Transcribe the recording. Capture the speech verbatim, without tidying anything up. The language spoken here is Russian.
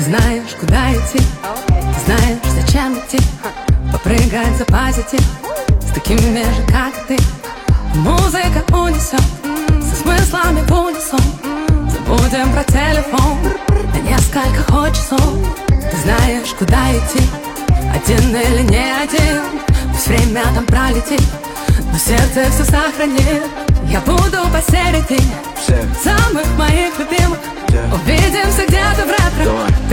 знаешь, куда идти, ты знаешь, зачем идти, попрыгать за позитив с такими же, как и ты. Музыка унесет со смыслами в унисон. Забудем про телефон на несколько часов. Ты знаешь, куда идти, один или не один. Пусть время там пролетит, но сердце все сохранит. Я буду посередине самых моих любимых. Увидимся где-то в ретро.